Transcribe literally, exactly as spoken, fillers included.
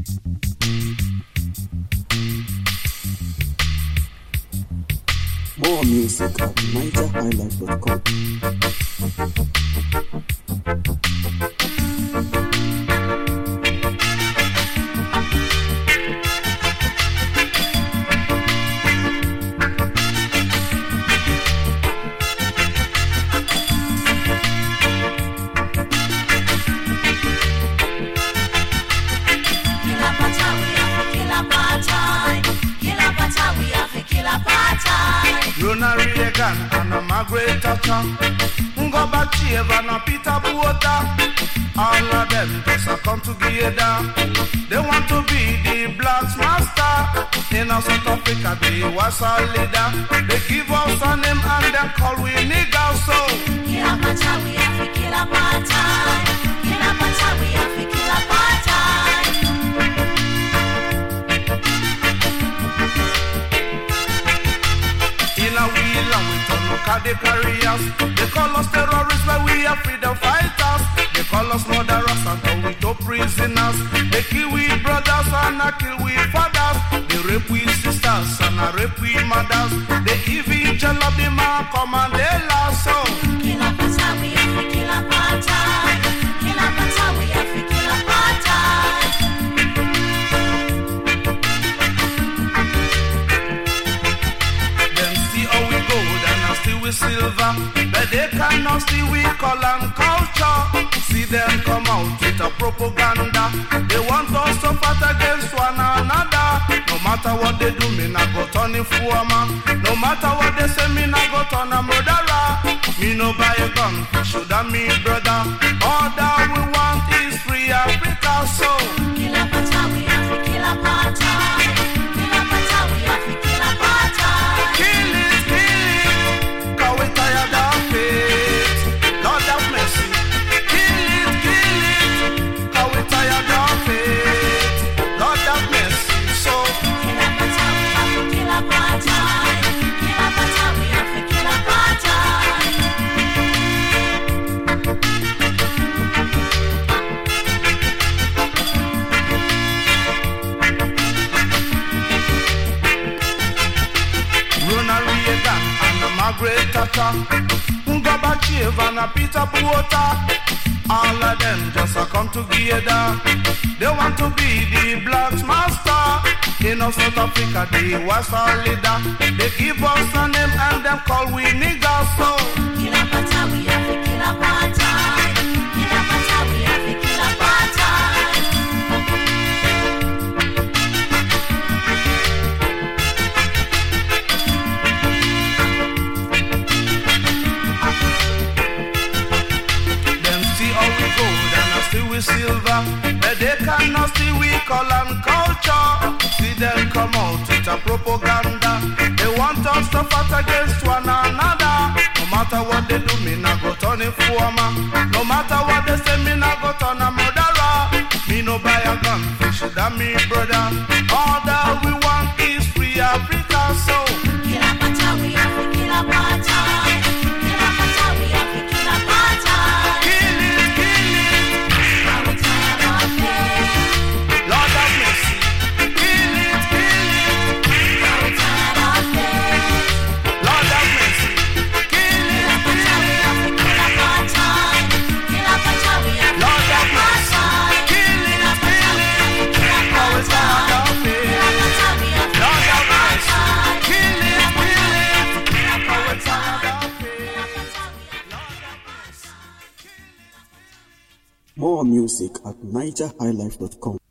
More music at niger high life dot com. Ronald Reagan and a Margaret Thatcher, Ngobachieva and a Peter Botha, all of them just a come together. They want to be the blacks master. In South Africa they was our leader. They give us a name and they call we niggas. So kill apartheid, we have to kill apartheid. Kill apartheid, we have to kill apartheid. In a wheel and we turn look at the careers. They call us terrorists but we are freedom fighters. They call us murderers and throw we to prisoners. They kill we brothers and I kill we fathers. They rape we sisters and I rape we mothers. They even jail up the man come and they last. So kill apartheid, we have to kill apartheid. Kill apartheid, we have to kill apartheid. With silver, but they cannot see we call and culture. See them come out with a propaganda. They want us to fight against one another. No matter what they do, me not go turn in former. No matter what they say, me not go turn a murderer. Me no buy a gun, should I me brother? All that we want is free Africa. So kill apartheid, we have to kill apartheid. Kill apartheid, we have to kill apartheid. Kill it. Tired of it, Lord have mercy. Kill it, kill it. How we tired of it, Lord have mercy. So kill apartheid, we have to kill apartheid. Kill apartheid, we have to kill apartheid. Ronald Reagan and Margaret Thatcher, Ngobachieva and Peter Botha, all of them just a come together. They want to be the blacks master. In South Africa they was our leader. They give us a name and them call we niggas. So kill apartheid, we have to kill apartheid. Kill apartheid, we have to kill apartheid. Silver, but they cannot see we call and culture. See them come out with a propaganda. They want us to fight against one another. No matter what they do, me not go turn in former. No matter what they say, me not go turn a murderer. Me no buy a gun, fish that me brother. All that we want is free Africa. So kill apartheid, we have to kill apartheid. Kill apartheid, we have to kill apartheid. Kill it, kill it. Lord have mercy. Kill it, kill it. Lord have mercy. Kill it, kill it. Kill apartheid. Kill apartheid, we have to Lord kill have mercy. apartheid. Kill it, kill it. How it's tired of it. Lord have mercy. Kill it, kill it. How it's tired of it. Lord have mercy. More music at niger high life dot com.